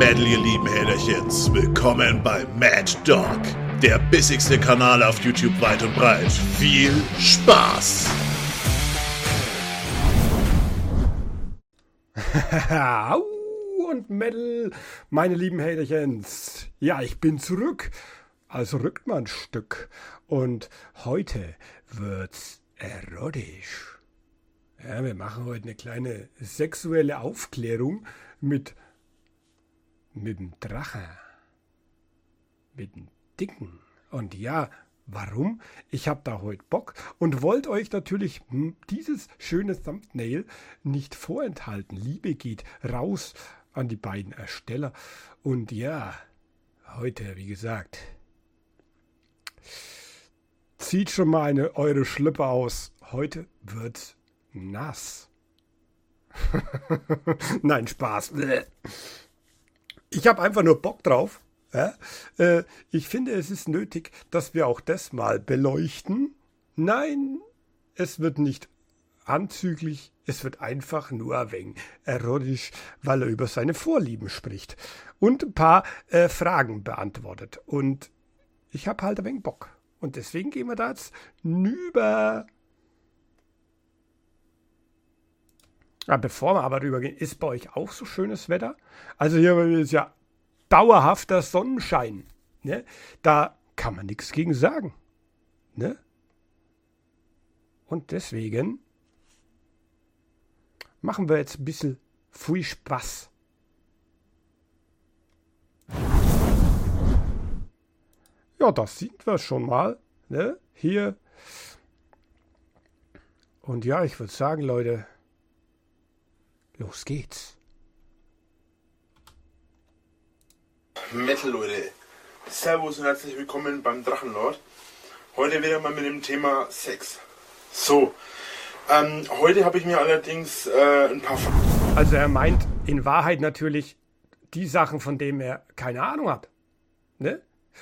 Metal, ihr lieben Haterchens. Willkommen bei Mad Dog, der bissigste Kanal auf YouTube weit und breit. Viel Spaß! Au und Metal, meine lieben Haterchens. Ja, ich bin zurück. Also rückt mal ein Stück. Und heute wird's erotisch. Ja, wir machen heute eine kleine sexuelle Aufklärung mit dem Drachen. Mit dem Dicken. Und ja, warum? Ich habe da heute Bock und wollte euch natürlich dieses schöne Thumbnail nicht vorenthalten. Liebe geht raus an die beiden Ersteller. Und ja, heute, wie gesagt, zieht schon mal eure Schlüpper aus. Heute wird's nass. Nein, Spaß. Ich habe einfach nur Bock drauf. Ja? Ich finde, es ist nötig, dass wir auch das mal beleuchten. Nein, es wird nicht anzüglich, es wird einfach nur ein wenig erotisch, weil er über seine Vorlieben spricht und ein paar Fragen beantwortet. Und ich habe halt ein wenig Bock. Und deswegen gehen wir da jetzt nüber. Ja, bevor wir aber rübergehen, ist bei euch auch so schönes Wetter? Also hier ist ja dauerhafter Sonnenschein. Ne? Da kann man nichts gegen sagen. Ne? Und deswegen machen wir jetzt ein bisschen viel Spaß. Ja, das sind wir schon mal. Ne? Hier. Und ja, ich würde sagen, Leute, los geht's. Metal, Leute. Servus und herzlich willkommen beim Drachenlord. Heute wieder mal mit dem Thema Sex. So, heute habe ich mir allerdings ein paar... Also er meint in Wahrheit natürlich die Sachen, von denen er keine Ahnung hat. Ne?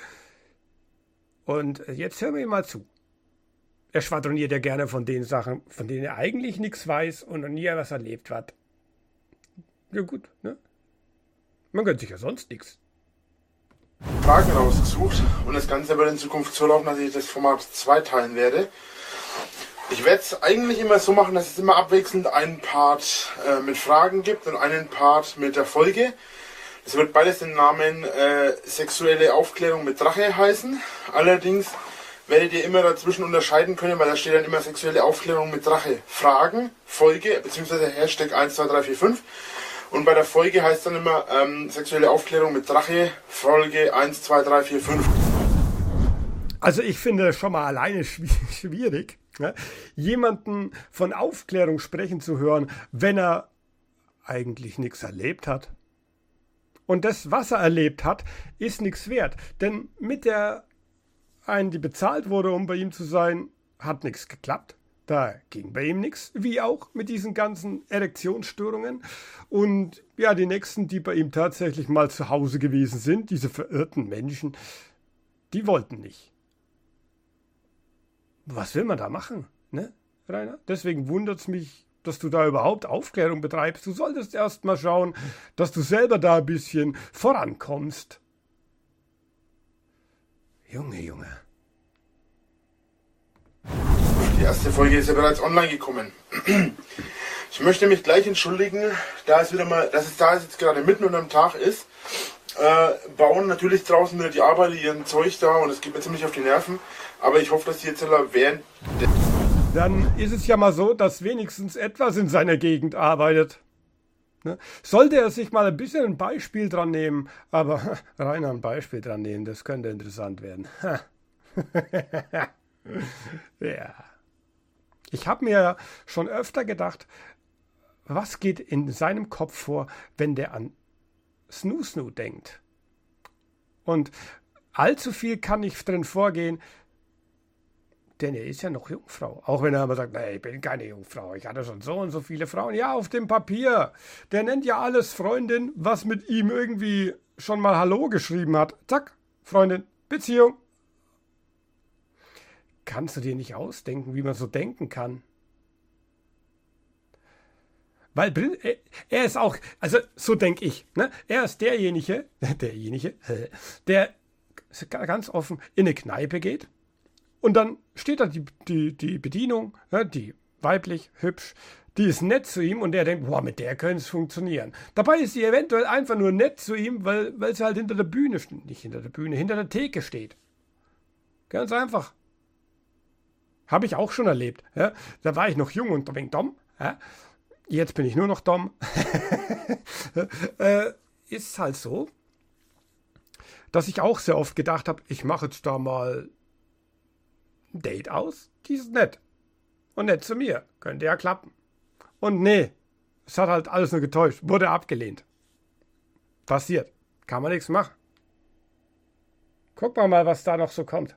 Und jetzt hören wir ihm mal zu. Er schwadroniert ja gerne von den Sachen, von denen er eigentlich nichts weiß und noch nie was erlebt hat. Ja gut, ne? Man gönnt sich ja sonst nichts. Fragen rausgesucht und das Ganze wird in Zukunft so laufen, dass ich das Format zweiteilen werde. Ich werde es eigentlich immer so machen, dass es immer abwechselnd einen Part mit Fragen gibt und einen Part mit der Folge. Es wird beides den Namen sexuelle Aufklärung mit Drache heißen. Allerdings werdet ihr immer dazwischen unterscheiden können, weil da steht dann immer sexuelle Aufklärung mit Drache Fragen, Folge, beziehungsweise Hashtag 12345. Und bei der Folge heißt dann immer sexuelle Aufklärung mit Drache, Folge 12345. Also ich finde das schon mal alleine schwierig, ne? Jemanden von Aufklärung sprechen zu hören, wenn er eigentlich nichts erlebt hat. Und das, was er erlebt hat, ist nichts wert. Denn mit der einen, die bezahlt wurde, um bei ihm zu sein, hat nichts geklappt. Da ging bei ihm nichts, wie auch mit diesen ganzen Erektionsstörungen. Und ja, die nächsten, die bei ihm tatsächlich mal zu Hause gewesen sind, diese verirrten Menschen, die wollten nicht. Was will man da machen, ne, Rainer? Deswegen wundert es mich, dass du da überhaupt Aufklärung betreibst. Du solltest erst mal schauen, dass du selber da ein bisschen vorankommst. Junge. Die erste Folge ist ja bereits online gekommen. Ich möchte mich gleich entschuldigen, da es jetzt gerade mitten unterm Tag ist. Bauen natürlich draußen wieder die Arbeiter ihren Zeug da und es geht mir ziemlich auf die Nerven. Aber ich hoffe, dass die jetzt während... Dann ist es ja mal so, dass wenigstens etwas in seiner Gegend arbeitet. Ne? Sollte er sich mal ein bisschen ein Beispiel dran nehmen, aber Rainer ein Beispiel dran nehmen, das könnte interessant werden. Ja. Ich habe mir schon öfter gedacht, was geht in seinem Kopf vor, wenn der an Snoo denkt. Und allzu viel kann nicht drin vorgehen, denn er ist ja noch Jungfrau. Auch wenn er aber sagt, nee, ich bin keine Jungfrau, ich hatte schon so und so viele Frauen. Ja, auf dem Papier. Der nennt ja alles Freundin, was mit ihm irgendwie schon mal Hallo geschrieben hat. Zack, Freundin, Beziehung. Kannst du dir nicht ausdenken, wie man so denken kann? Weil er ist auch, also so denke ich, ne? Er ist derjenige, der ganz offen in eine Kneipe geht und dann steht da die Bedienung, ne? Die weiblich, hübsch, die ist nett zu ihm und er denkt, boah, mit der könnte es funktionieren. Dabei ist sie eventuell einfach nur nett zu ihm, weil sie halt hinter der Bühne, nicht hinter der Bühne, hinter der Theke steht. Ganz einfach. Habe ich auch schon erlebt. Ja? Da war ich noch jung und ein wenig dumm. Ja? Jetzt bin ich nur noch dumm. Ist halt so, dass ich auch sehr oft gedacht habe, ich mache jetzt da mal ein Date aus. Die ist nett. Und nett zu mir. Könnte ja klappen. Und nee, es hat halt alles nur getäuscht. Wurde abgelehnt. Passiert. Kann man nichts machen. Guck mal, was da noch so kommt.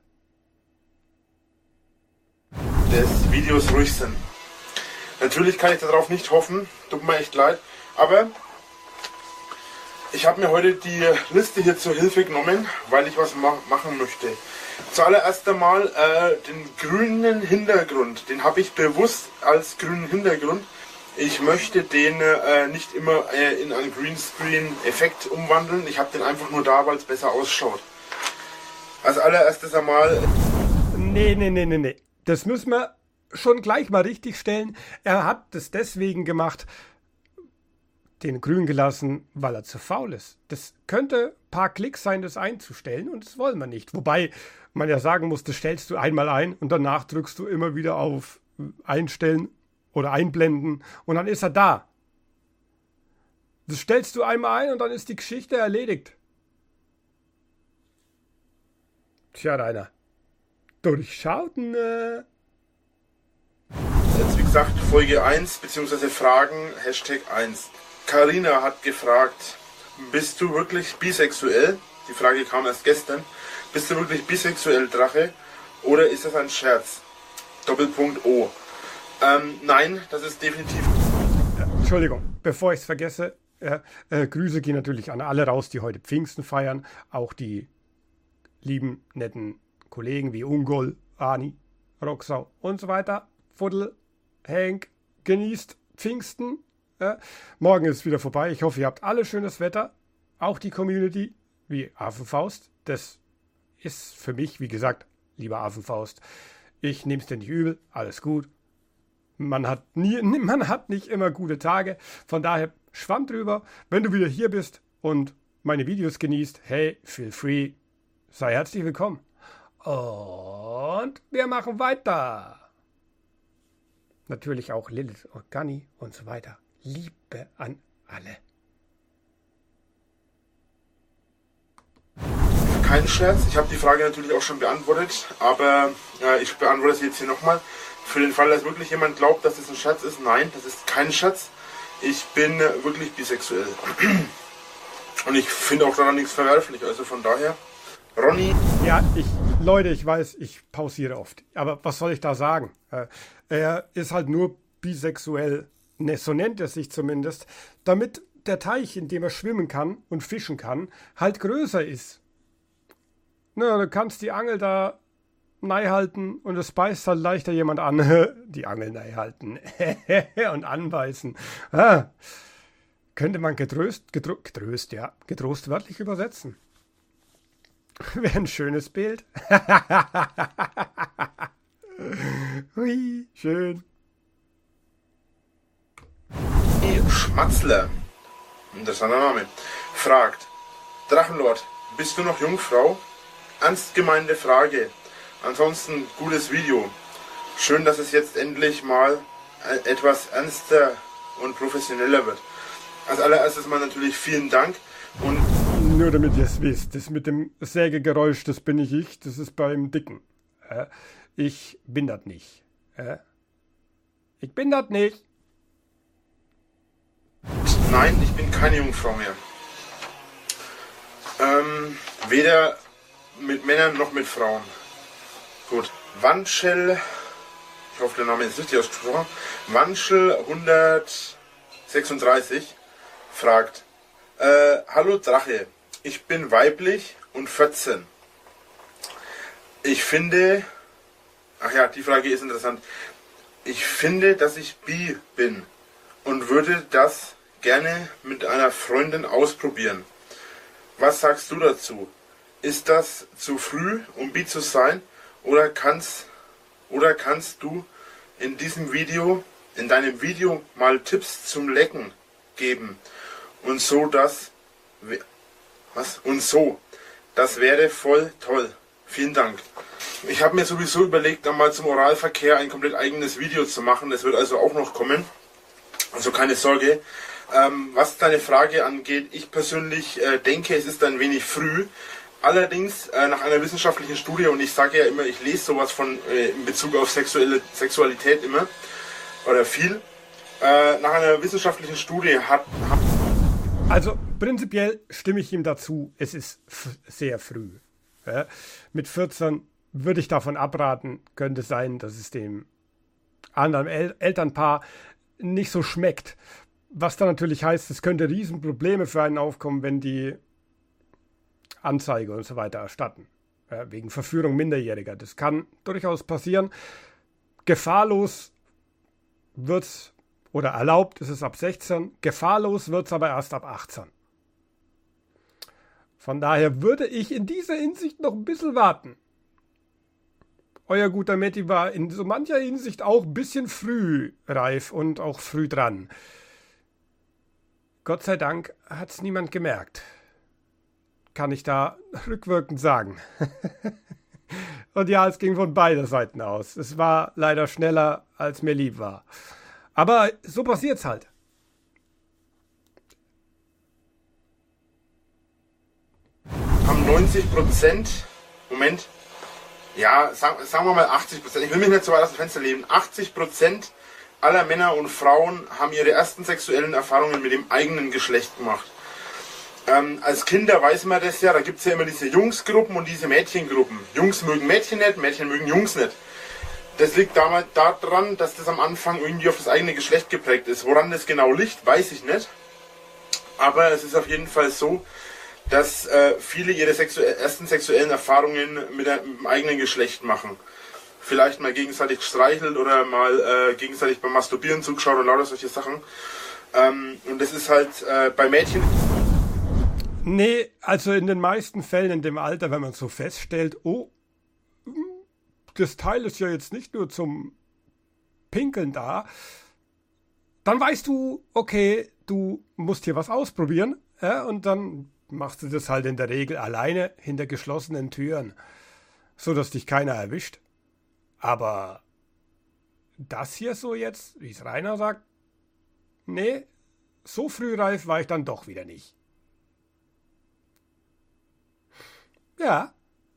Des Videos ruhig sind. Natürlich kann ich darauf nicht hoffen. Tut mir echt leid. Aber ich habe mir heute die Liste hier zur Hilfe genommen, weil ich was machen möchte. Zuallererst einmal den grünen Hintergrund. Den habe ich bewusst als grünen Hintergrund. Ich möchte den nicht immer in einen Greenscreen-Effekt umwandeln. Ich habe den einfach nur da, weil es besser ausschaut. Als allererstes einmal... Nee. Das müssen wir schon gleich mal richtig stellen. Er hat das deswegen gemacht, den grün gelassen, weil er zu faul ist. Das könnte ein paar Klicks sein, das einzustellen und das wollen wir nicht. Wobei man ja sagen muss, das stellst du einmal ein und danach drückst du immer wieder auf Einstellen oder Einblenden und dann ist er da. Das stellst du einmal ein und dann ist die Geschichte erledigt. Tja, Rainer. Durchschauten. Jetzt wie gesagt Folge 1 bzw. Fragen Hashtag 1. Carina hat gefragt, bist du wirklich bisexuell? Die Frage kam erst gestern. Bist du wirklich bisexuell, Drache? Oder ist das ein Scherz? Doppelpunkt O. Nein, das ist definitiv... Entschuldigung, bevor ich es vergesse, Grüße gehen natürlich an alle raus, die heute Pfingsten feiern. Auch die lieben, netten Kollegen wie Ungol, Ani, Roxau und so weiter. Fuddel, Henk, genießt Pfingsten. Morgen ist es wieder vorbei. Ich hoffe, ihr habt alle schönes Wetter. Auch die Community, wie Affenfaust. Das ist für mich, wie gesagt, lieber Affenfaust. Ich nehme es dir nicht übel, alles gut. Man hat nicht immer gute Tage. Von daher schwamm drüber. Wenn du wieder hier bist und meine Videos genießt, hey, feel free. Sei herzlich willkommen. Und wir machen weiter. Natürlich auch Lilith und Ganni und so weiter. Liebe an alle. Kein Scherz, ich habe die Frage natürlich auch schon beantwortet, aber ich beantworte sie jetzt hier nochmal. Für den Fall, dass wirklich jemand glaubt, dass es ein Scherz ist, nein, das ist kein Scherz. Ich bin wirklich bisexuell. Und ich finde auch daran nichts verwerflich, also von daher, Ronny. Ja, Leute, ich weiß, ich pausiere oft, aber was soll ich da sagen? Er ist halt nur bisexuell, ne, so nennt er sich zumindest, damit der Teich, in dem er schwimmen kann und fischen kann, halt größer ist. Na, du kannst die Angel da halten und es beißt halt leichter jemand an. Die Angel halten und anbeißen. Könnte man getrost wörtlich übersetzen. Wäre ein schönes Bild. Hui, schön. Schmatzler, interessanter Name, fragt, Drachenlord, bist du noch Jungfrau? Ernst gemeinte Frage. Ansonsten gutes Video. Schön, dass es jetzt endlich mal etwas ernster und professioneller wird. Als allererstes mal natürlich vielen Dank und nur damit ihr es wisst, das mit dem Sägegeräusch, das bin nicht ich, das ist beim Dicken. Ich bin das nicht. Ich bin das nicht. Nein, ich bin keine Jungfrau mehr. Weder mit Männern noch mit Frauen. Gut. Wanschel, ich hoffe der Name ist richtig ausgesprochen, Wanschel 136 fragt, hallo Drache, ich bin weiblich und 14. Ich finde, ach ja, die Frage ist interessant. Ich finde, dass ich bi bin und würde das gerne mit einer Freundin ausprobieren. Was sagst du dazu? Ist das zu früh, um bi zu sein? Oder kannst du in deinem Video mal Tipps zum Lecken geben? Das wäre voll toll. Vielen Dank. Ich habe mir sowieso überlegt, einmal zum Oralverkehr ein komplett eigenes Video zu machen. Das wird also auch noch kommen. Also keine Sorge. Was deine Frage angeht, ich persönlich denke, es ist ein wenig früh. Allerdings nach einer wissenschaftlichen Studie, und ich sage ja immer, ich lese sowas von in Bezug auf Sexualität immer, oder viel, nach einer wissenschaftlichen Studie Also prinzipiell stimme ich ihm dazu, es ist sehr früh. Ja? Mit 14 würde ich davon abraten, könnte sein, dass es dem anderen Elternpaar nicht so schmeckt. Was dann natürlich heißt, es könnte Riesenprobleme für einen aufkommen, wenn die Anzeige und so weiter erstatten. Ja, wegen Verführung Minderjähriger. Das kann durchaus passieren. Gefahrlos wird's, oder erlaubt ist es ab 16. Gefahrlos wird es aber erst ab 18. Von daher würde ich in dieser Hinsicht noch ein bisschen warten. Euer guter Matti war in so mancher Hinsicht auch ein bisschen früh reif und auch früh dran. Gott sei Dank hat es niemand gemerkt. Kann ich da rückwirkend sagen. Und ja, es ging von beider Seiten aus. Es war leider schneller, als mir lieb war. Aber so passiert's halt. Haben 90%, Moment, ja, sagen wir mal 80%, ich will mich nicht so weit aus dem Fenster lehnen, 80% aller Männer und Frauen haben ihre ersten sexuellen Erfahrungen mit dem eigenen Geschlecht gemacht. Als Kinder weiß man das ja, da gibt es ja immer diese Jungsgruppen und diese Mädchengruppen. Jungs mögen Mädchen nicht, Mädchen mögen Jungs nicht. Das liegt damals daran, dass das am Anfang irgendwie auf das eigene Geschlecht geprägt ist. Woran das genau liegt, weiß ich nicht. Aber es ist auf jeden Fall so, dass viele ihre ersten sexuellen Erfahrungen mit dem eigenen Geschlecht machen. Vielleicht mal gegenseitig gestreichelt oder mal gegenseitig beim Masturbieren zugeschaut und lauter solche Sachen. Und das ist halt bei Mädchen... Nee, also in den meisten Fällen in dem Alter, wenn man so feststellt, oh, das Teil ist ja jetzt nicht nur zum Pinkeln da, dann weißt du, okay, du musst hier was ausprobieren, ja, und dann machst du das halt in der Regel alleine hinter geschlossenen Türen, so dass dich keiner erwischt. Aber das hier so jetzt, wie es Rainer sagt, nee, so frühreif war ich dann doch wieder nicht. Ja.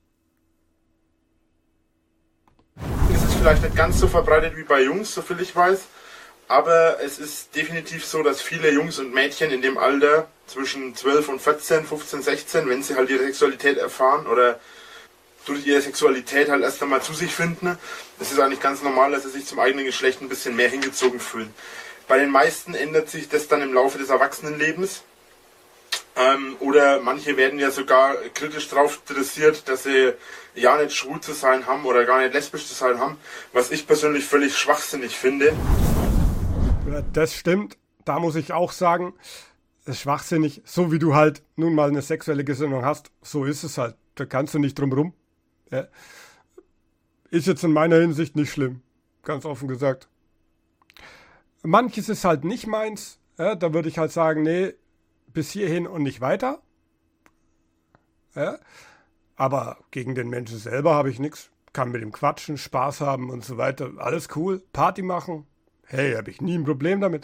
Es ist vielleicht nicht ganz so verbreitet wie bei Jungs, soviel ich weiß, aber es ist definitiv so, dass viele Jungs und Mädchen in dem Alter zwischen 12 und 14, 15, 16, wenn sie halt ihre Sexualität erfahren oder durch ihre Sexualität halt erst einmal zu sich finden, es ist eigentlich ganz normal, dass sie sich zum eigenen Geschlecht ein bisschen mehr hingezogen fühlen. Bei den meisten ändert sich das dann im Laufe des Erwachsenenlebens. Oder manche werden ja sogar kritisch darauf interessiert, dass sie ja nicht schwul zu sein haben oder gar nicht lesbisch zu sein haben, was ich persönlich völlig schwachsinnig finde. Ja, das stimmt, da muss ich auch sagen, das ist schwachsinnig, so wie du halt nun mal eine sexuelle Gesinnung hast, so ist es halt, da kannst du nicht drum rum. Ja. Ist jetzt in meiner Hinsicht nicht schlimm, ganz offen gesagt. Manches ist halt nicht meins, ja, da würde ich halt sagen, nee, bis hierhin und nicht weiter. Ja? Aber gegen den Menschen selber habe ich nichts. Kann mit ihm quatschen, Spaß haben und so weiter. Alles cool. Party machen. Hey, habe ich nie ein Problem damit.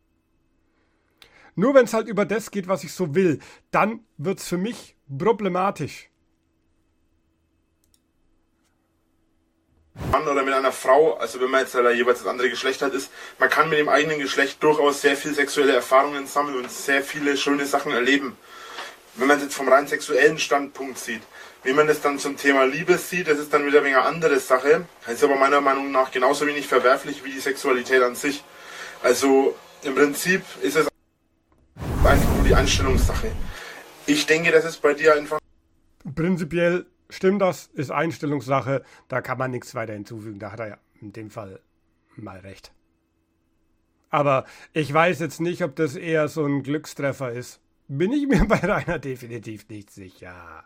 Nur wenn es halt über das geht, was ich so will, dann wird es für mich problematisch. Mann oder mit einer Frau, also wenn man jetzt jeweils das andere Geschlecht hat, ist, man kann mit dem eigenen Geschlecht durchaus sehr viel sexuelle Erfahrungen sammeln und sehr viele schöne Sachen erleben. Wenn man es jetzt vom rein sexuellen Standpunkt sieht. Wie man das dann zum Thema Liebe sieht, das ist dann wieder eine andere Sache. Das ist aber meiner Meinung nach genauso wenig verwerflich wie die Sexualität an sich. Also im Prinzip ist es einfach nur die Einstellungssache. Ich denke, das ist bei dir einfach... Prinzipiell stimmt das, ist Einstellungssache, da kann man nichts weiter hinzufügen, da hat er ja in dem Fall mal recht. Aber ich weiß jetzt nicht, ob das eher so ein Glückstreffer ist. Bin ich mir bei Rainer definitiv nicht sicher.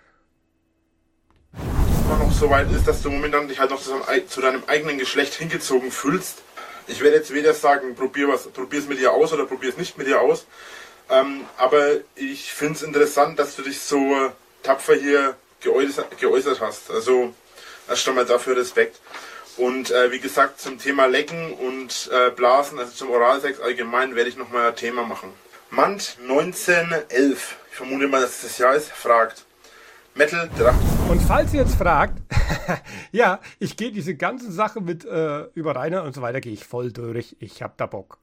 Noch so weit ist, dass du momentan dich halt noch zu deinem eigenen Geschlecht hingezogen fühlst. Ich werde jetzt weder sagen, probier es mit dir aus oder probier es nicht mit dir aus. Aber ich finde es interessant, dass du dich so tapfer hier geäußert hast. Also erst einmal dafür Respekt. Und wie gesagt, zum Thema Lecken und Blasen, also zum Oralsex allgemein, werde ich nochmal ein Thema machen. Mand 1911, ich vermute mal, dass es das Jahr ist, fragt. Metal Dracht. Und falls ihr jetzt fragt, ja, ich gehe diese ganze Sache mit über Rainer und so weiter, gehe ich voll durch. Ich hab da Bock.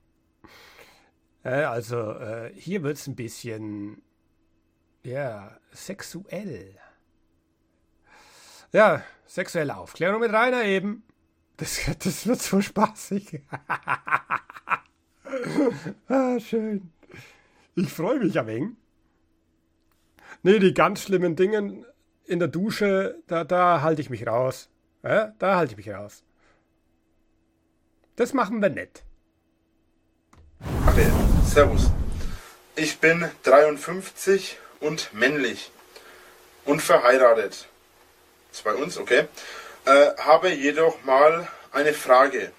Hier wird es ein bisschen, ja, sexuell. Ja, sexuelle Aufklärung mit Rainer eben. Das wird so spaßig. Schön. Ich freue mich ein wenig. Nee, die ganz schlimmen Dinge in der Dusche, da halte ich mich raus. Da halte ich mich raus. Das machen wir nicht. Okay, servus. Ich bin 53 und männlich und verheiratet. Ist bei uns, okay. Habe jedoch mal eine Frage.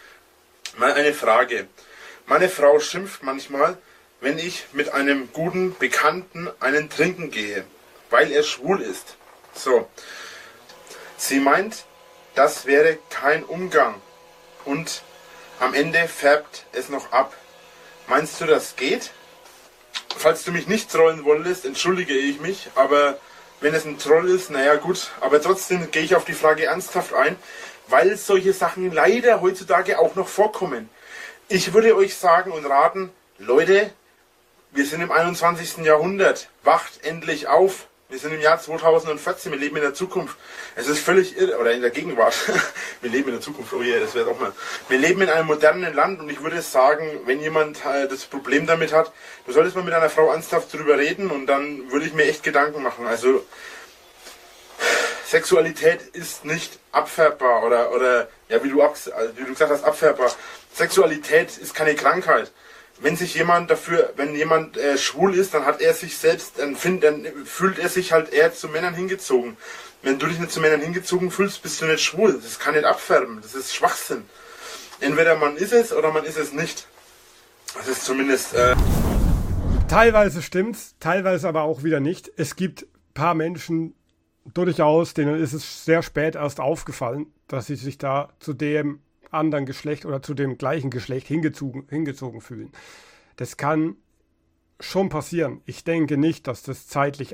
Meine Frau schimpft manchmal, wenn ich mit einem guten Bekannten einen trinken gehe, weil er schwul ist. So. Sie meint, das wäre kein Umgang und am Ende färbt es noch ab. Meinst du, das geht? Falls du mich nicht trollen wolltest, entschuldige ich mich, aber wenn es ein Troll ist, naja gut, aber trotzdem gehe ich auf die Frage ernsthaft ein, weil solche Sachen leider heutzutage auch noch vorkommen. Ich würde euch sagen und raten, Leute, wir sind im 21. Jahrhundert, wacht endlich auf. Wir sind im Jahr 2014, wir leben in der Zukunft. Es ist völlig irre, oder in der Gegenwart. Wir leben in der Zukunft, oh je, das wäre auch mal. Wir leben in einem modernen Land und ich würde sagen, wenn jemand das Problem damit hat, du solltest mal mit einer Frau ernsthaft drüber reden und dann würde ich mir echt Gedanken machen. Also, Sexualität ist nicht abfärbbar oder ja, wie du gesagt hast, abfärbbar. Sexualität ist keine Krankheit. Wenn jemand schwul ist, dann hat er sich selbst, dann fühlt er sich halt eher zu Männern hingezogen. Wenn du dich nicht zu Männern hingezogen fühlst, bist du nicht schwul. Das kann nicht abfärben. Das ist Schwachsinn. Entweder man ist es oder man ist es nicht. Das ist zumindest... Teilweise stimmt's, teilweise aber auch wieder nicht. Es gibt ein paar Menschen durchaus, denen ist es sehr spät erst aufgefallen, dass sie sich da zu dem anderen Geschlecht oder zu dem gleichen Geschlecht hingezogen fühlen. Das kann schon passieren. Ich denke nicht, dass das zeitlich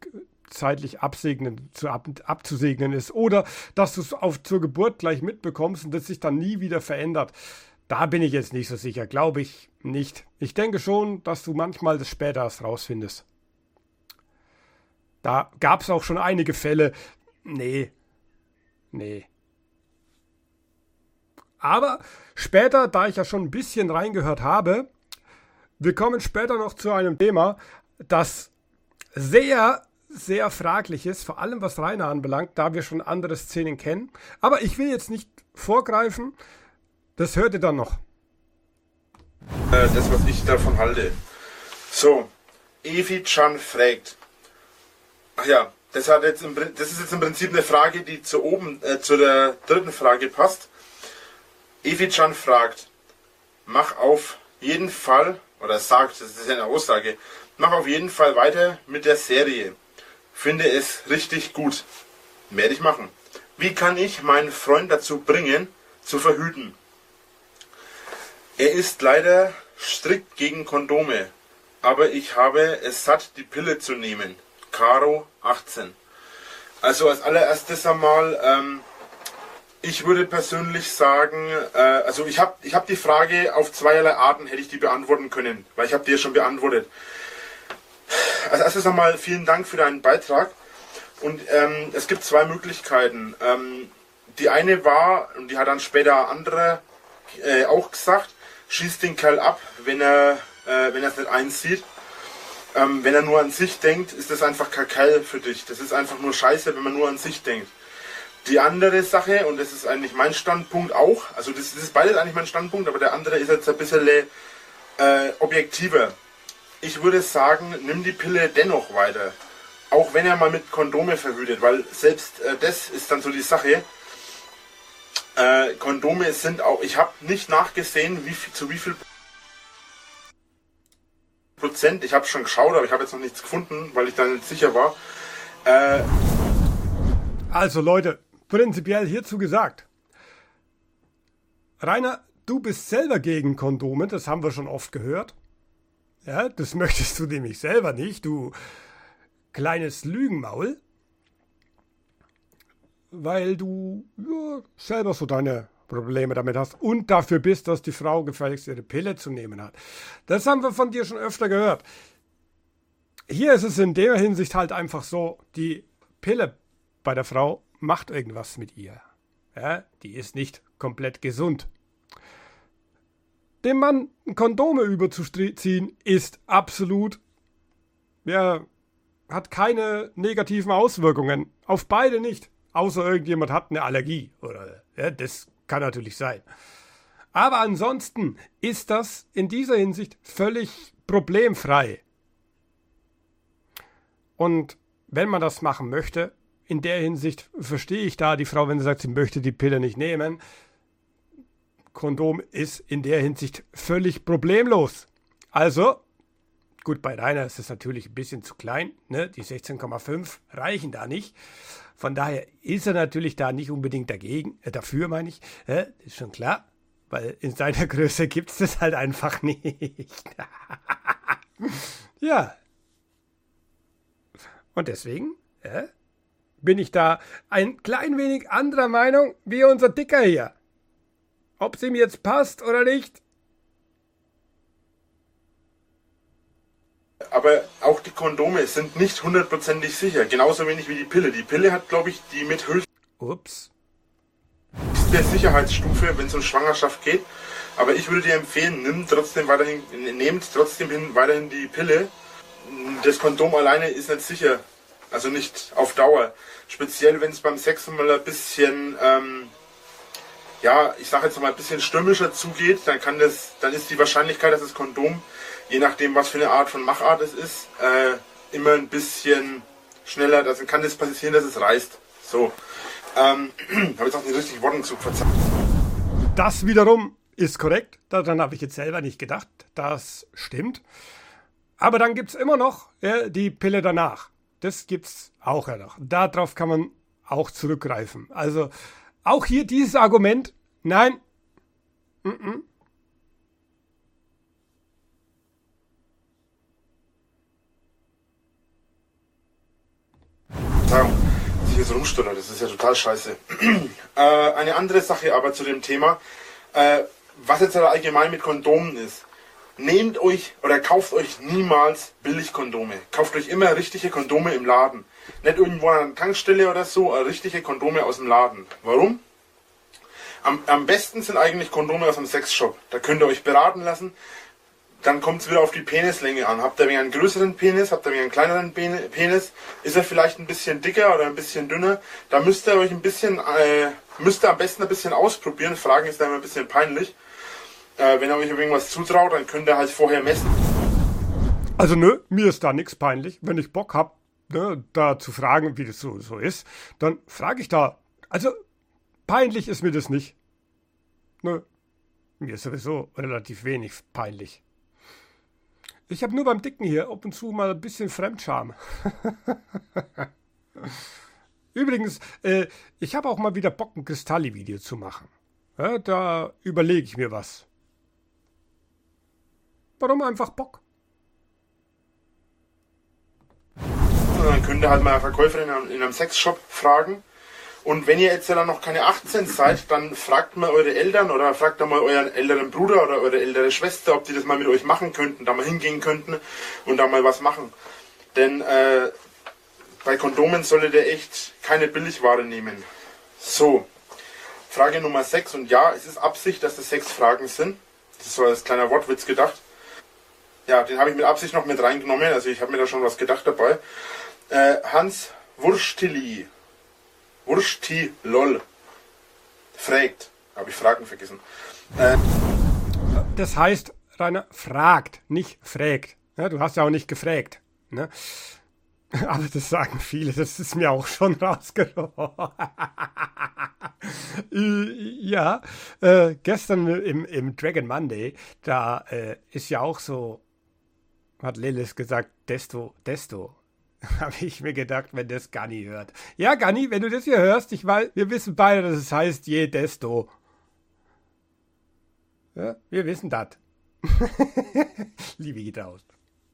abzusegnen ist oder dass du es zur Geburt gleich mitbekommst und das sich dann nie wieder verändert. Da bin ich jetzt nicht so sicher, glaube ich nicht. Ich denke schon, dass du manchmal das später erst rausfindest. Da gab es auch schon einige Fälle. Nee. Aber später, da ich ja schon ein bisschen reingehört habe, wir kommen später noch zu einem Thema, das sehr, sehr fraglich ist, vor allem was Rainer anbelangt, da wir schon andere Szenen kennen. Aber ich will jetzt nicht vorgreifen, das hört ihr dann noch. Das, was ich davon halte. So, Evi Chan fragt. Ach ja, das ist jetzt im Prinzip eine Frage, die zu der dritten Frage passt. Evi Chan fragt, mach auf jeden Fall, oder sagt, das ist ja eine Aussage, mach auf jeden Fall weiter mit der Serie. Finde es richtig gut. Werde ich machen. Wie kann ich meinen Freund dazu bringen, zu verhüten? Er ist leider strikt gegen Kondome, aber ich habe es satt, die Pille zu nehmen. Caro 18. Also als allererstes einmal, ich würde persönlich sagen, also ich hab die Frage auf zweierlei Arten, hätte ich die beantworten können, weil ich habe die ja schon beantwortet. Als erstes einmal vielen Dank für deinen Beitrag und es gibt zwei Möglichkeiten. Die eine war, und die hat dann später andere auch gesagt, schießt den Kerl ab, wenn er es nicht einsieht. Wenn er nur an sich denkt, ist das einfach kein Kerl für dich. Das ist einfach nur scheiße, wenn man nur an sich denkt. Die andere Sache, und das ist eigentlich mein Standpunkt auch, also das ist beides eigentlich mein Standpunkt, aber der andere ist jetzt ein bisschen objektiver. Ich würde sagen, nimm die Pille dennoch weiter. Auch wenn er mal mit Kondome verhütet, weil selbst das ist dann so die Sache. Kondome sind auch, ich habe nicht nachgesehen, zu wie viel Prozent, ich habe schon geschaut, aber ich habe jetzt noch nichts gefunden, weil ich da nicht sicher war. Also Leute, prinzipiell hierzu gesagt. Rainer, du bist selber gegen Kondome, das haben wir schon oft gehört. Ja, das möchtest du nämlich selber nicht, du kleines Lügenmaul. Weil du selber so deine Probleme damit hast und dafür bist, dass die Frau gefälligst ihre Pille zu nehmen hat. Das haben wir von dir schon öfter gehört. Hier ist es in der Hinsicht halt einfach so, die Pille bei der Frau macht irgendwas mit ihr. Ja, die ist nicht komplett gesund. Dem Mann Kondome überzuziehen ist absolut, hat keine negativen Auswirkungen. Auf beide nicht. Außer irgendjemand hat eine Allergie. Oder, das kann natürlich sein. Aber ansonsten ist das in dieser Hinsicht völlig problemfrei. Und wenn man das machen möchte, in der Hinsicht verstehe ich da die Frau, wenn sie sagt, sie möchte die Pille nicht nehmen. Kondom ist in der Hinsicht völlig problemlos. Also, gut, bei Rainer ist es natürlich ein bisschen zu klein, ne? Die 16,5 reichen da nicht. Von daher ist er natürlich da nicht unbedingt dafür meine ich, ist schon klar, weil in seiner Größe gibt es das halt einfach nicht. Ja. Und deswegen bin ich da ein klein wenig anderer Meinung wie unser Dicker hier. Ob es ihm jetzt passt oder nicht. Aber auch die Kondome sind nicht hundertprozentig sicher. Genauso wenig wie die Pille. Die Pille hat, glaube ich, die mit höchster Sicherheitsstufe, wenn es um Schwangerschaft geht. Aber ich würde dir empfehlen, nehmt trotzdem weiterhin die Pille. Das Kondom alleine ist nicht sicher. Also nicht auf Dauer. Speziell, wenn es beim Sex mal ein bisschen, ich sage jetzt mal ein bisschen stürmischer zugeht, dann ist die Wahrscheinlichkeit, dass das Kondom, je nachdem was für eine Art von Machart es ist, immer ein bisschen schneller, also kann das passieren, dass es reißt. So. Habe jetzt auch den richtigen Wortenzug verzeiht. Das wiederum ist korrekt, daran habe ich jetzt selber nicht gedacht, das stimmt. Aber dann gibt es immer noch die Pille danach. Das gibt's auch noch. Darauf kann man auch zurückgreifen. Also auch hier dieses Argument, nein. Dass ich jetzt rumstotter, das ist ja total scheiße. Eine andere Sache aber zu dem Thema, was jetzt allgemein mit Kondomen ist. Nehmt euch oder kauft euch niemals Billigkondome. Kauft euch immer richtige Kondome im Laden. Nicht irgendwo an einer Tankstelle oder so, richtige Kondome aus dem Laden. Warum? Am besten sind eigentlich Kondome aus dem Sexshop. Da könnt ihr euch beraten lassen. Dann kommt es wieder auf die Penislänge an. Habt ihr einen größeren Penis, habt ihr einen kleineren Penis, ist er vielleicht ein bisschen dicker oder ein bisschen dünner, da müsst ihr euch am besten ein bisschen ausprobieren. Fragen ist da immer ein bisschen peinlich. Wenn ihr euch irgendwas zutraut, dann könnt ihr halt vorher messen. Also mir ist da nichts peinlich. Wenn ich Bock habe, da zu fragen, wie das so ist, dann frage ich da. Also peinlich ist mir das nicht. Mir ist sowieso relativ wenig peinlich. Ich habe nur beim Dicken hier ab und zu mal ein bisschen Fremdscham. Übrigens, ich habe auch mal wieder Bock, ein Kristalli-Video zu machen. Ja, da überlege ich mir was. Warum einfach Bock? Dann könnt ihr halt mal eine Verkäuferin in einem Sexshop fragen. Und wenn ihr jetzt ja dann noch keine 18 seid, dann fragt mal eure Eltern oder fragt dann mal euren älteren Bruder oder eure ältere Schwester, ob die das mal mit euch machen könnten, da mal hingehen könnten und da mal was machen. Denn bei Kondomen solltet ihr echt keine Billigware nehmen. So, Frage Nummer 6. Und ja, es ist Absicht, dass das 6 Fragen sind. Das ist so als kleiner Wortwitz gedacht. Ja, den habe ich mit Absicht noch mit reingenommen, also ich habe mir da schon was gedacht dabei. Hans Wurstili Wursti lol. Fragt. Habe ich Fragen vergessen. Das heißt, Rainer, fragt, nicht fragt. Ja, du hast ja auch nicht gefragt. Ne? Aber das sagen viele, das ist mir auch schon rausgekommen. Ja, gestern im Dragon Monday, da ist ja auch so, hat Lilith gesagt, desto. Habe ich mir gedacht, wenn das Ganni hört. Ja, Ganni, wenn du das hier hörst, wir wissen beide, dass es heißt je desto. Ja, wir wissen das. Liebe geht raus.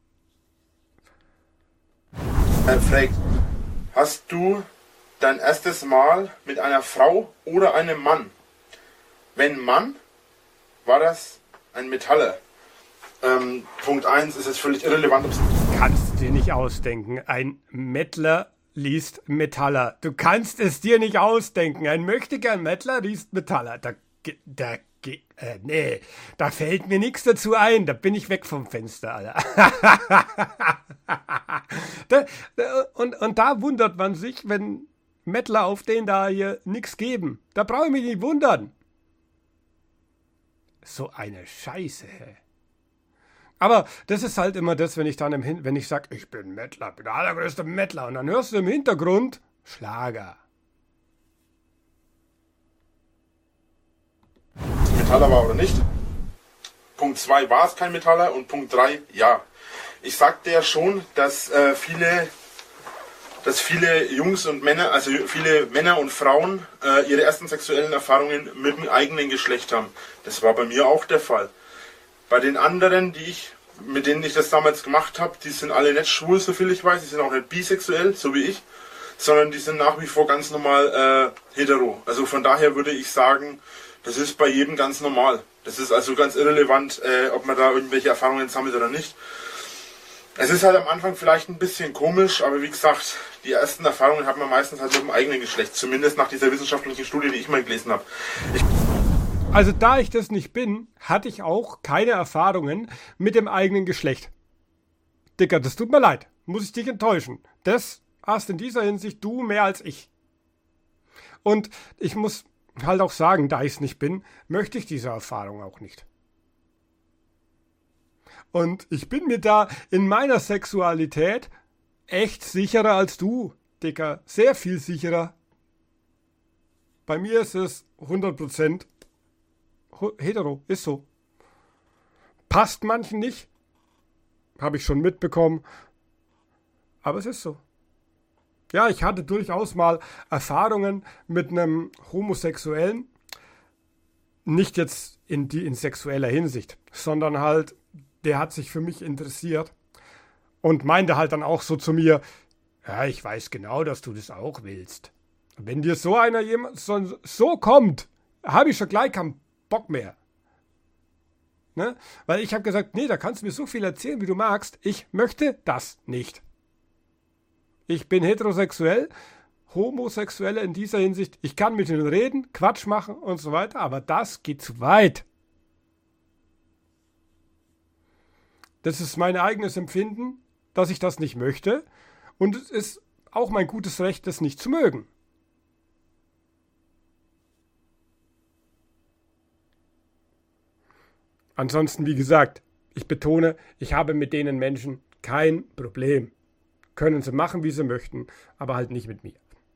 Fragt, hast du dein erstes Mal mit einer Frau oder einem Mann? Wenn Mann, war das ein Metaller. Punkt 1 ist es völlig irrelevant. Kannst du dir nicht ausdenken. Ein Mettler liest Metaller. Du kannst es dir nicht ausdenken. Ein möchtegern Mettler liest Metaller. Nee, da fällt mir nichts dazu ein. Da bin ich weg vom Fenster, Alter. Und da wundert man sich, wenn Mettler auf den da hier nichts geben. Da brauche ich mich nicht wundern. So eine Scheiße, hä? Aber das ist halt immer das, wenn ich sage, ich bin Mettler, bin der allergrößte Mettler, und dann hörst du im Hintergrund Schlager. Metaller war oder nicht. Punkt 2 war es kein Metaller und Punkt 3 ja. Ich sagte ja schon, dass viele Jungs und Männer, also viele Männer und Frauen ihre ersten sexuellen Erfahrungen mit dem eigenen Geschlecht haben. Das war bei mir auch der Fall. Bei den anderen, mit denen ich das damals gemacht habe, die sind alle nicht schwul, so viel ich weiß, die sind auch nicht bisexuell, so wie ich, sondern die sind nach wie vor ganz normal hetero. Also von daher würde ich sagen, das ist bei jedem ganz normal. Das ist also ganz irrelevant, ob man da irgendwelche Erfahrungen sammelt oder nicht. Es ist halt am Anfang vielleicht ein bisschen komisch, aber wie gesagt, die ersten Erfahrungen hat man meistens halt mit dem eigenen Geschlecht. Zumindest nach dieser wissenschaftlichen Studie, die ich mal gelesen habe. Also da ich das nicht bin, hatte ich auch keine Erfahrungen mit dem eigenen Geschlecht. Dicker, das tut mir leid. Muss ich dich enttäuschen. Das hast in dieser Hinsicht du mehr als ich. Und ich muss halt auch sagen, da ich es nicht bin, möchte ich diese Erfahrung auch nicht. Und ich bin mir da in meiner Sexualität echt sicherer als du, Dicker. Sehr viel sicherer. Bei mir ist es 100% hetero, ist so. Passt manchen nicht. Habe ich schon mitbekommen. Aber es ist so. Ja, ich hatte durchaus mal Erfahrungen mit einem Homosexuellen. Nicht jetzt in sexueller Hinsicht, sondern halt, der hat sich für mich interessiert und meinte halt dann auch so zu mir, ja, ich weiß genau, dass du das auch willst. Wenn dir so einer so kommt, habe ich schon gleich keinen Bock mehr. Ne? Weil ich habe gesagt, nee, da kannst du mir so viel erzählen, wie du magst. Ich möchte das nicht. Ich bin heterosexuell, Homosexuelle in dieser Hinsicht. Ich kann mit ihnen reden, Quatsch machen und so weiter, aber das geht zu weit. Das ist mein eigenes Empfinden, dass ich das nicht möchte. Und es ist auch mein gutes Recht, das nicht zu mögen. Ansonsten, wie gesagt, ich betone, ich habe mit denen Menschen kein Problem. Können sie machen, wie sie möchten, aber halt nicht mit mir.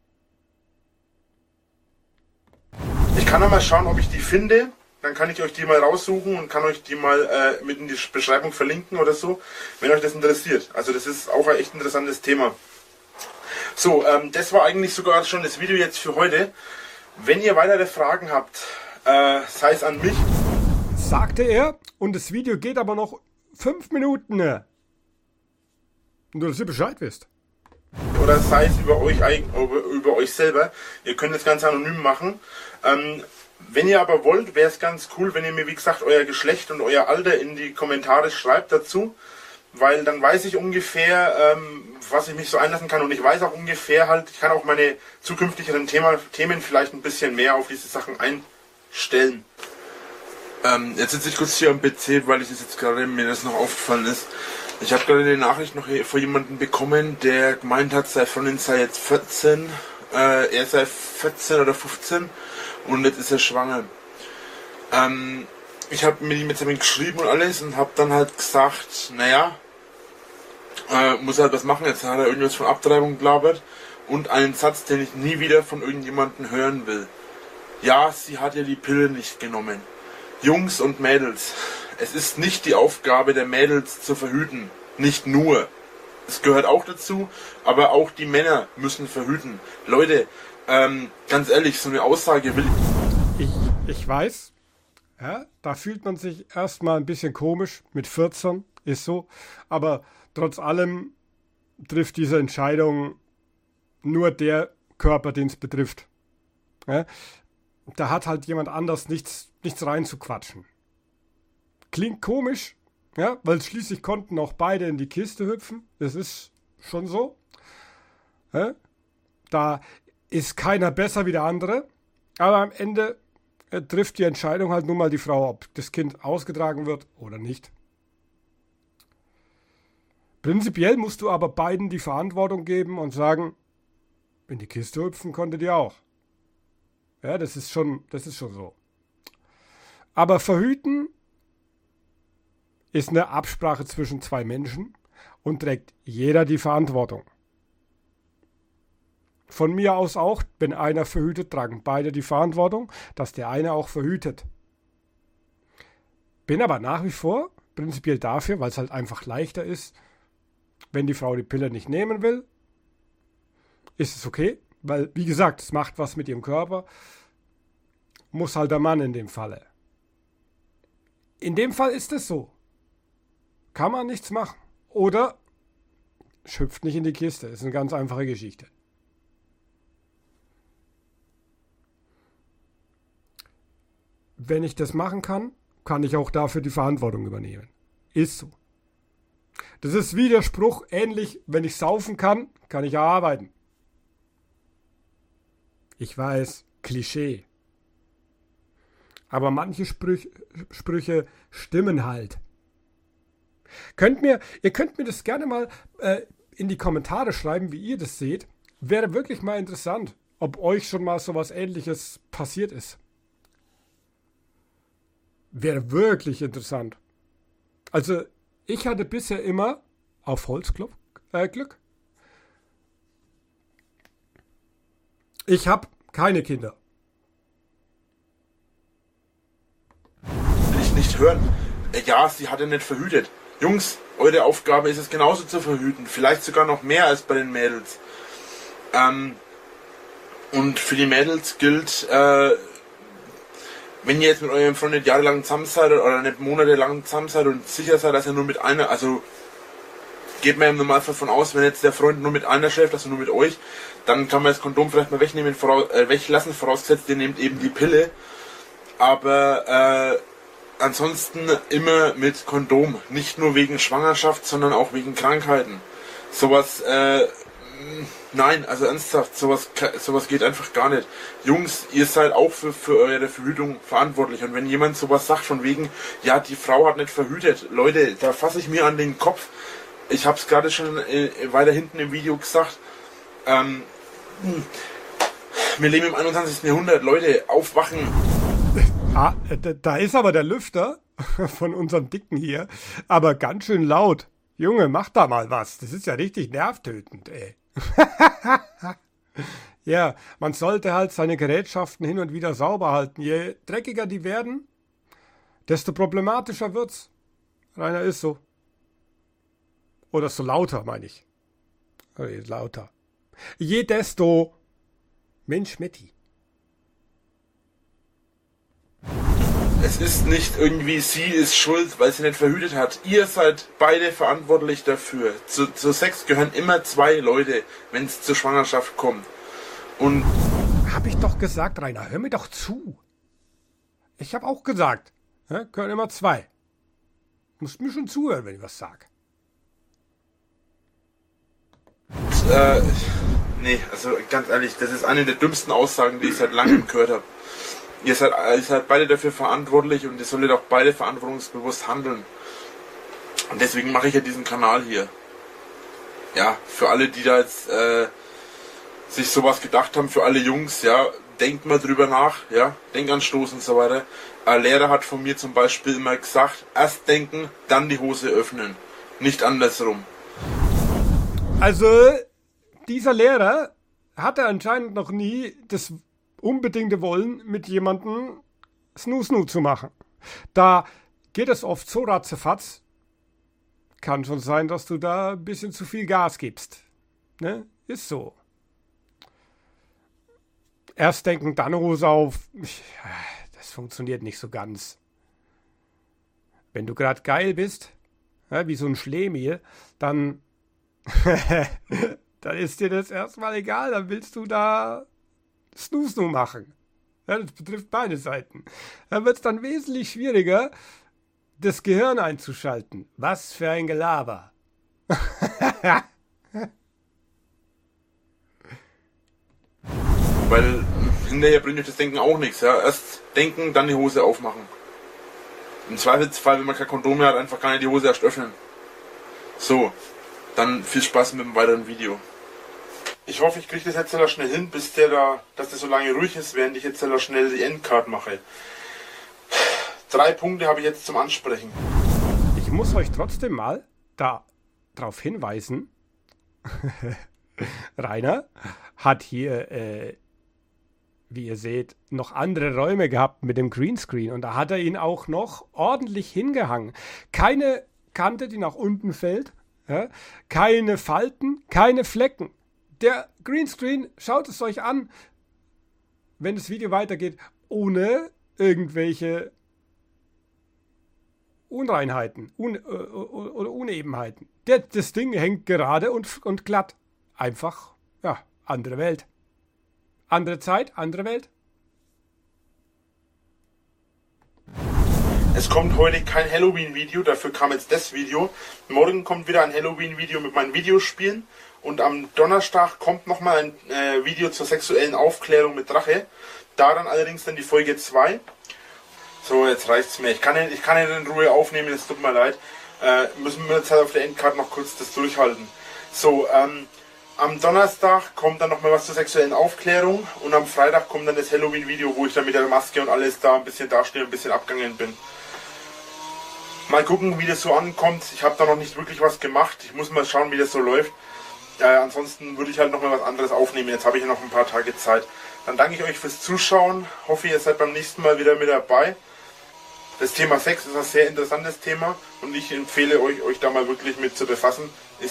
Ich kann noch mal schauen, ob ich die finde. Dann kann ich euch die mal raussuchen und kann euch die mal mit in die Beschreibung verlinken oder so, wenn euch das interessiert. Also das ist auch ein echt interessantes Thema. So, das war eigentlich sogar schon das Video jetzt für heute. Wenn ihr weitere Fragen habt, sei es an mich. Sagte er, und das Video geht aber noch 5 Minuten. Nur, dass ihr Bescheid wisst. Oder sei es über euch selber. Ihr könnt das Ganze anonym machen. Wenn ihr aber wollt, wäre es ganz cool, wenn ihr mir, wie gesagt, euer Geschlecht und euer Alter in die Kommentare schreibt dazu. Weil dann weiß ich ungefähr, was ich mich so einlassen kann. Und ich weiß auch ungefähr halt, ich kann auch meine zukünftigeren Themen vielleicht ein bisschen mehr auf diese Sachen einstellen. Jetzt sitze ich kurz hier am PC, weil mir das noch aufgefallen ist. Ich habe gerade eine Nachricht noch von jemandem bekommen, der gemeint hat, seine Freundin sei jetzt 14 Er ist ja 14 oder 15 und jetzt ist er schwanger. Ich habe mit ihm jetzt ein wenig geschrieben und alles und habe dann halt gesagt, naja, muss er halt was machen. Jetzt hat er irgendwas von Abtreibung gelabert und einen Satz, den ich nie wieder von irgendjemandem hören will. Ja, sie hat ja die Pille nicht genommen. Jungs und Mädels, es ist nicht die Aufgabe der Mädels zu verhüten. Nicht nur. Es gehört auch dazu, aber auch die Männer müssen verhüten. Leute, ganz ehrlich, so eine Aussage will ich weiß, ja, da fühlt man sich erstmal ein bisschen komisch mit 14, ist so, aber trotz allem trifft diese Entscheidung nur der Körper, den es betrifft. Ja, da hat halt jemand anders nichts reinzuquatschen. Klingt komisch, ja, weil schließlich konnten auch beide in die Kiste hüpfen. Das ist schon so. Ja, da ist keiner besser wie der andere. Aber am Ende trifft die Entscheidung halt nun mal die Frau, ob das Kind ausgetragen wird oder nicht. Prinzipiell musst du aber beiden die Verantwortung geben und sagen, in die Kiste hüpfen konntet ihr auch. Ja, das ist schon so. Aber verhüten ist eine Absprache zwischen zwei Menschen und trägt jeder die Verantwortung. Von mir aus auch, wenn einer verhütet, tragen beide die Verantwortung, dass der eine auch verhütet. Bin aber nach wie vor prinzipiell dafür, weil es halt einfach leichter ist, wenn die Frau die Pille nicht nehmen will, ist es okay, weil, wie gesagt, es macht was mit ihrem Körper, muss halt der Mann in dem Falle. In dem Fall ist es so. Kann man nichts machen. Oder schüpft nicht in die Kiste. Ist eine ganz einfache Geschichte. Wenn ich das machen kann, kann ich auch dafür die Verantwortung übernehmen. Ist so. Das ist wie der Spruch, ähnlich, wenn ich saufen kann, kann ich arbeiten. Ich weiß, Klischee. Aber manche Sprüche stimmen halt. Ihr könnt mir das gerne mal in die Kommentare schreiben, wie ihr das seht. Wäre wirklich mal interessant, ob euch schon mal sowas Ähnliches passiert ist. Wäre wirklich interessant. Also, ich hatte bisher immer auf Holzklopf Glück. Ich habe keine Kinder. Will ich nicht hören. Ja, sie hat ja nicht verhütet. Jungs, eure Aufgabe ist es genauso zu verhüten. Vielleicht sogar noch mehr als bei den Mädels. Und für die Mädels gilt, wenn ihr jetzt mit eurem Freund nicht jahrelang zusammen seid oder nicht monatelang zusammen seid und sicher seid, dass ihr nur mit einer, also geht man im Normalfall von aus, wenn jetzt der Freund nur mit einer schläft, also nur mit euch, dann kann man das Kondom vielleicht mal weglassen, vorausgesetzt, ihr nehmt eben die Pille. Aber ansonsten immer mit Kondom. Nicht nur wegen Schwangerschaft, sondern auch wegen Krankheiten. Sowas, nein, also ernsthaft, sowas geht einfach gar nicht. Jungs, ihr seid auch für eure Verhütung verantwortlich. Und wenn jemand sowas sagt von wegen, ja, die Frau hat nicht verhütet, Leute, da fasse ich mir an den Kopf. Ich habe es gerade schon weiter hinten im Video gesagt. Wir leben im 21. Jahrhundert, Leute, aufwachen. Da ist aber der Lüfter von unserem Dicken hier, aber ganz schön laut. Junge, mach da mal was. Das ist ja richtig nervtötend, ey. Ja, man sollte halt seine Gerätschaften hin und wieder sauber halten. Je dreckiger die werden, desto problematischer wird's. Rainer, ist so. Oder so lauter, meine ich. Lauter. Je desto... Mensch, Metti. Es ist nicht irgendwie, sie ist schuld, weil sie nicht verhütet hat. Ihr seid beide verantwortlich dafür. Zu Sex gehören immer zwei Leute, wenn es zur Schwangerschaft kommt. Und... Hab ich doch gesagt, Rainer, hör mir doch zu. Ich hab auch gesagt, gehören immer zwei. Musst mir schon zuhören, wenn ich was sag. Nee, also ganz ehrlich, das ist eine der dümmsten Aussagen, die ich seit langem gehört habe. Ihr seid beide dafür verantwortlich und ihr solltet auch beide verantwortungsbewusst handeln. Und deswegen mache ich ja diesen Kanal hier. Ja, für alle, die da jetzt sich sowas gedacht haben für alle Jungs, ja, denkt mal drüber nach, ja, Denkanstoß und so weiter. Ein Lehrer hat von mir zum Beispiel immer gesagt, erst denken, dann die Hose öffnen, nicht andersrum. Also, dieser Lehrer hatte anscheinend noch nie das unbedingte Wollen, mit jemandem Snoo-Snoo zu machen. Da geht es oft so ratzefatz, kann schon sein, dass du da ein bisschen zu viel Gas gibst. Ne? Ist so. Erst denken, dann Hose auf. Das funktioniert nicht so ganz. Wenn du gerade geil bist, ja, wie so ein Schlemiel, dann dann ist dir das erstmal egal, dann willst du da Snoo-Snoo machen. Ja, das betrifft beide Seiten. Da wird es dann wesentlich schwieriger, das Gehirn einzuschalten. Was für ein Gelaber. Weil hinterher bringt euch das Denken auch nichts. Ja? Erst denken, dann die Hose aufmachen. Im Zweifelsfall, wenn man kein Kondom mehr hat, einfach gar nicht die Hose erst öffnen. So, dann viel Spaß mit dem weiteren Video. Ich hoffe, ich kriege das jetzt schnell hin, dass das so lange ruhig ist, während ich jetzt schnell die Endcard mache. 3 Punkte habe ich jetzt zum Ansprechen. Ich muss euch trotzdem mal darauf hinweisen, Rainer hat hier, wie ihr seht, noch andere Räume gehabt mit dem Greenscreen und da hat er ihn auch noch ordentlich hingehangen. Keine Kante, die nach unten fällt, ja? Keine Falten, keine Flecken. Der Greenscreen, schaut es euch an, wenn das Video weitergeht, ohne irgendwelche Unreinheiten oder Unebenheiten. Das Ding hängt gerade und glatt. Einfach, ja, andere Welt. Andere Zeit, andere Welt. Es kommt heute kein Halloween-Video, dafür kam jetzt das Video. Morgen kommt wieder ein Halloween-Video mit meinen Videospielen. Und am Donnerstag kommt nochmal ein Video zur sexuellen Aufklärung mit Drache. Daran allerdings dann die Folge 2. So, jetzt reicht's mir. Ich kann nicht in Ruhe aufnehmen, es tut mir leid. Müssen wir jetzt halt auf der Endcard noch kurz das durchhalten. So, am Donnerstag kommt dann nochmal was zur sexuellen Aufklärung. Und am Freitag kommt dann das Halloween-Video, wo ich dann mit der Maske und alles da ein bisschen dastehe und ein bisschen abgegangen bin. Mal gucken, wie das so ankommt. Ich habe da noch nicht wirklich was gemacht. Ich muss mal schauen, wie das so läuft. Ansonsten würde ich halt noch mal was anderes aufnehmen. Jetzt habe ich ja noch ein paar Tage Zeit. Dann danke ich euch fürs Zuschauen. Hoffe, ihr seid beim nächsten Mal wieder mit dabei. Das Thema Sex ist ein sehr interessantes Thema und ich empfehle euch da mal wirklich mit zu befassen.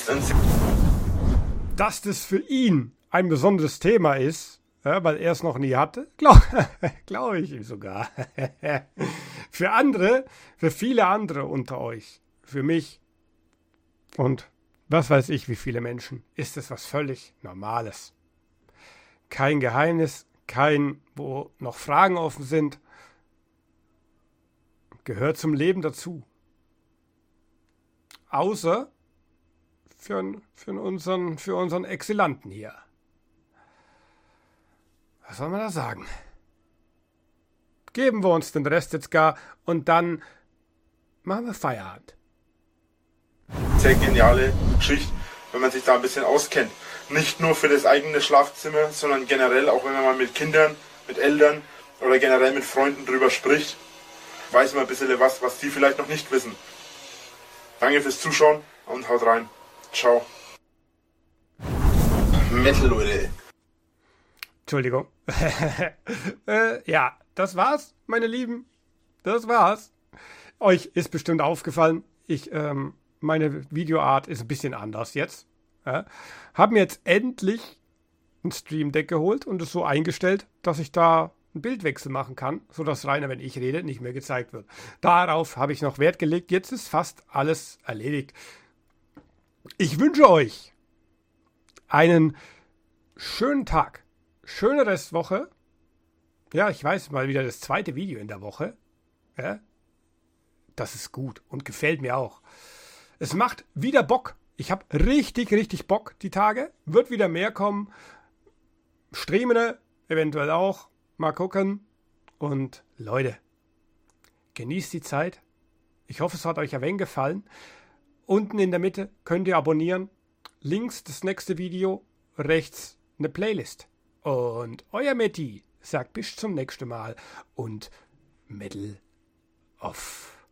Dass das für ihn ein besonderes Thema ist, ja, weil er es noch nie hatte, glaube ich ihm sogar. Für andere, für viele andere unter euch, für mich und was weiß ich, wie viele Menschen, ist es was völlig Normales. Kein Geheimnis, wo noch Fragen offen sind. Gehört zum Leben dazu. Außer für unseren Exilanten hier. Was soll man da sagen? Geben wir uns den Rest jetzt gar und dann machen wir Feierabend. Sehr geniale Geschichte, wenn man sich da ein bisschen auskennt. Nicht nur für das eigene Schlafzimmer, sondern generell auch wenn man mal mit Kindern, mit Eltern oder generell mit Freunden drüber spricht, weiß man ein bisschen was die vielleicht noch nicht wissen. Danke fürs Zuschauen und haut rein. Ciao. Metal, Leute. Entschuldigung. Ja, das war's, meine Lieben. Das war's. Euch ist bestimmt aufgefallen, meine Videoart ist ein bisschen anders jetzt. Ja. Hab mir jetzt endlich ein Stream Deck geholt und es so eingestellt, dass ich da einen Bildwechsel machen kann, sodass Rainer, wenn ich rede, nicht mehr gezeigt wird. Darauf habe ich noch Wert gelegt. Jetzt ist fast alles erledigt. Ich wünsche euch einen schönen Tag, schöne Restwoche. Ja, ich weiß, mal wieder das 2. Video in der Woche. Ja, das ist gut und gefällt mir auch. Es macht wieder Bock. Ich habe richtig Bock die Tage. Wird wieder mehr kommen. Streamende eventuell auch. Mal gucken. Und Leute, genießt die Zeit. Ich hoffe, es hat euch ein wenig gefallen. Unten in der Mitte könnt ihr abonnieren. Links das nächste Video. Rechts eine Playlist. Und euer Matti sagt bis zum nächsten Mal und Metal off.